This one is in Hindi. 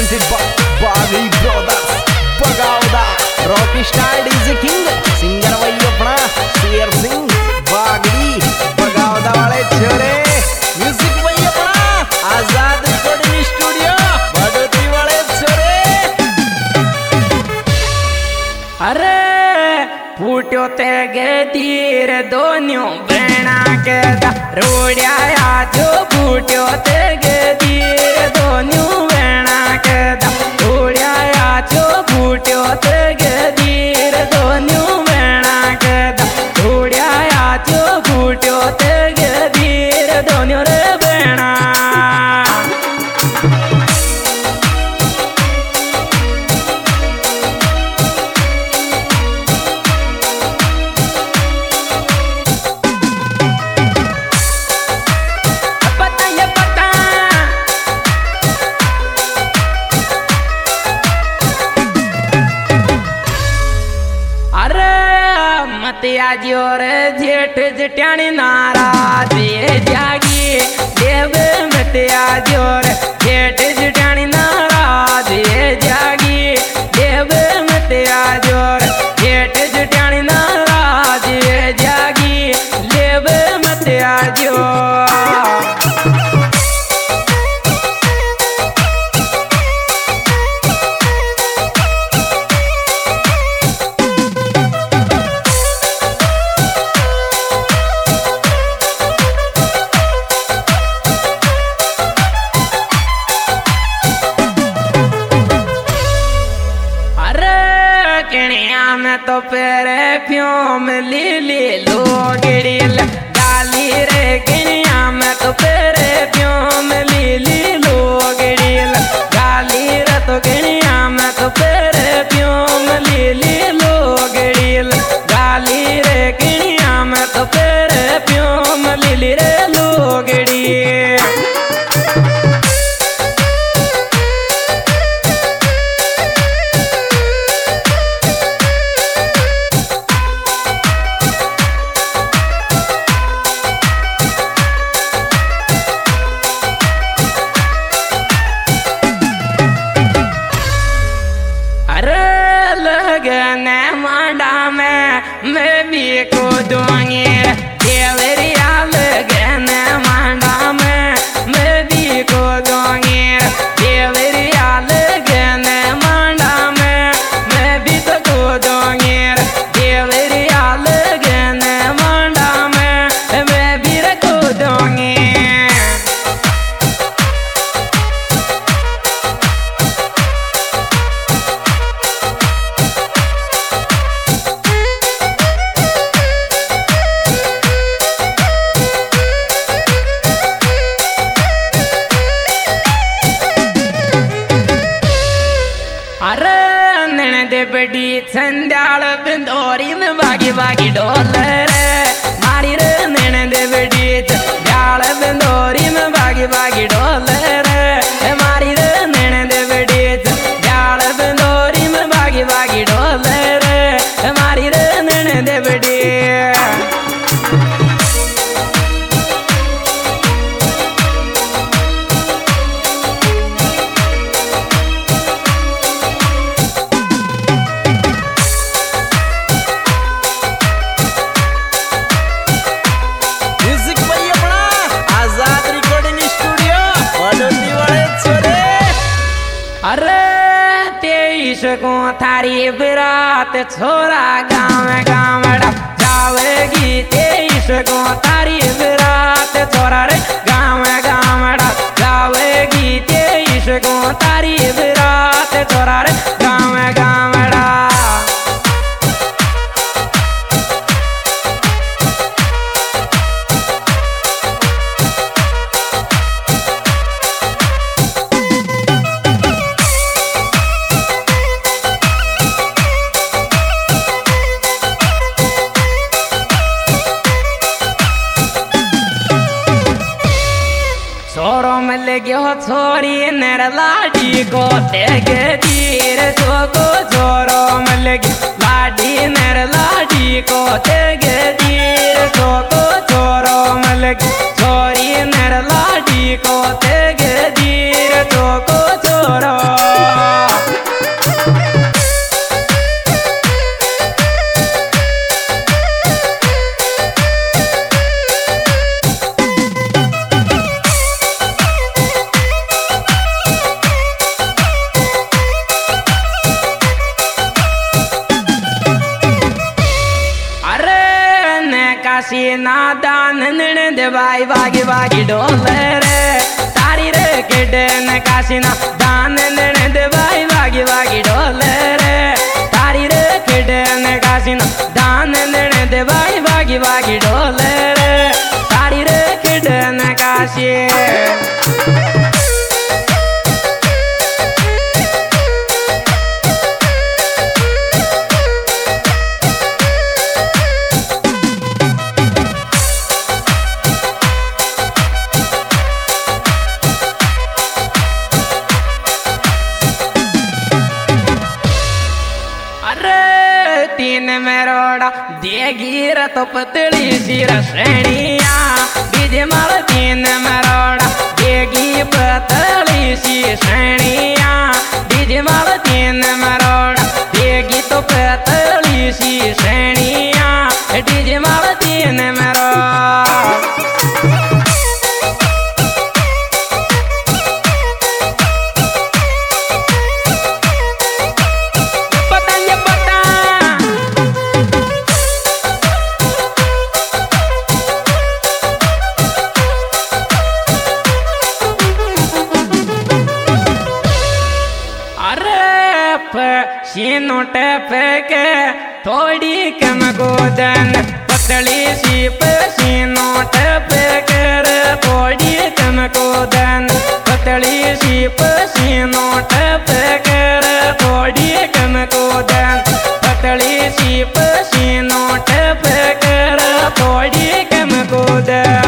बागी brothers Bagawada rockstar DJ king singer वही अपना शेर सिंह बागड़ी बगावदा वाले छोरे म्यूजिक वही अपना आजाद रिकॉर्डिंग स्टूडियो बड़ोती वाले छोरे। अरे फूट्यो ते गदीर दोनों बहना के रोड़िया जो फूट्यो ते गदीर दोनों बहना के रोड़िया जो फूट्यो ते गदीर दोनों बहना के रोड़िया जो फूट्यो ते गदीर दोनों रे बहना। जोर जेठ जट्याणी नाराज जागी देव मतिया जोर जेठ जट्याणी नाराज जागी देव मतिया जोर जेठ जट्याणी नाराज जागी देव मतिया जोर। तो पेरे प्योम लीली लोगड़ी गाली रे गिनिया में तो पेरे प्योम लीली लोगड़ी गाली रे तो गिनिया में तो पेरे प्योम लीली लोगड़ी गाली रे गिनिया में तो पेरे प्योम लीली रे लोगड़ी। मैं भी को दूंगी देवरिया लगने मांडा में मैं भी को दूंगी देवरिया लगने मांडा में मैं भी तो को दूंगी देवरिया लगने मांडा में मैं भी को दूंगी। बड़ी संध्याल बिंदोरी में बागी बागी डोल रे मारी रे नैन दे बड़ी संध्याल बिंदोरी में बागी बागी डोल रे मारी रे नैन दे बड़ी संध्याल बिंदोरी में बागी बागी डोल रे मारी रे नैन दे बड़ी। अरे 23 को थारी बिरात छोरा गाँव गाँव जावेगी 23 को थारी बिरात छोरा रे गाँव गाँव जावेगी 23 को थारी बिरात छोरा रे गाँव गाँव। छोरो मिल गयो छोरी नर लाडी को तेग तीर को छोरो मिल गयो लाडी नर लाडी को तेग तीर को छोरो मिल गयो छोरी नर लाडी को तेग तीर को छोरो। काशी ना दान दे भाई बागी बागी डोल रे तारी रे किडन काशी ना दान दे भाई बागी बागी डोल रे तारी रे किडन काशी ना दान दे भाई बागी बागी डोल रे तारी रे किडन काशी। तीन मेरोड़ा देगी तो पतली सी रसणिया बीज मार तीन मेरोड़ा देगी पतली सी श्रेणिया बीज मार तीन मेरोड़ा देगी तो पतली सी श्रेणिया डीज मार तीन मेरोड़ा सीनो टपके थोड़ी कम गोदन पतली सी सीनो टपके थोड़ी कम गोदन पतली सी सीनो टपके थोड़ी कम गोदन पतली सी सीनो टपके थोड़ी कम गोदन।